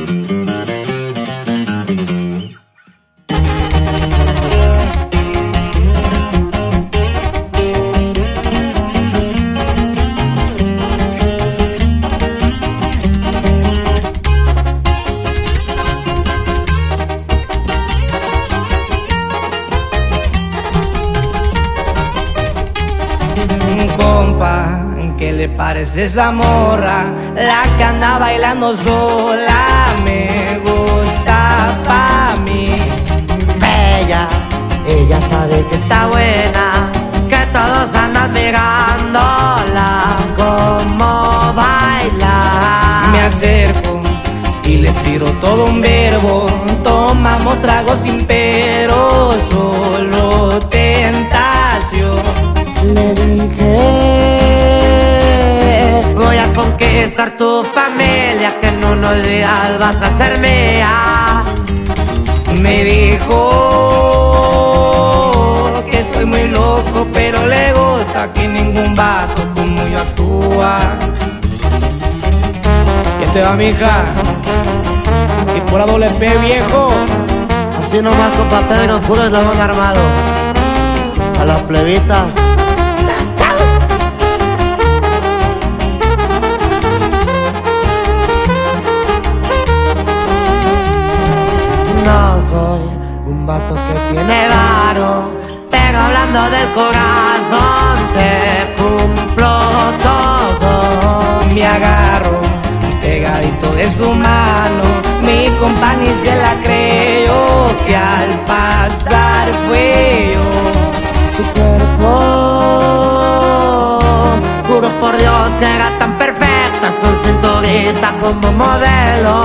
Compa, ¿qué le parece esa morra? La que anda bailando sola me gusta pa' mí. Bella, ella sabe que está buena, que todos andan mirándola como baila. Me acerco y le tiro todo un verbo. Tomamos tragos sin pero, solo tentación. Le dije, voy a conquistar tu familia, que en unos días vas a ser mía. Me dijo que estoy muy loco, pero le gusta que ningún vato como yo actúa. Y este va, mija, y por la doble P, viejo. Así nomás, compa Pedro, puro eslabón armado. A las plebitas. No soy un vato que tiene varo, pero hablando del corazón te cumplo todo. Me agarro pegadito de su mano, mi compa ni se la creyó, que al pasar fue yo. Su cuerpo, juro por Dios que era tan perfecta, su cinturita como modelo.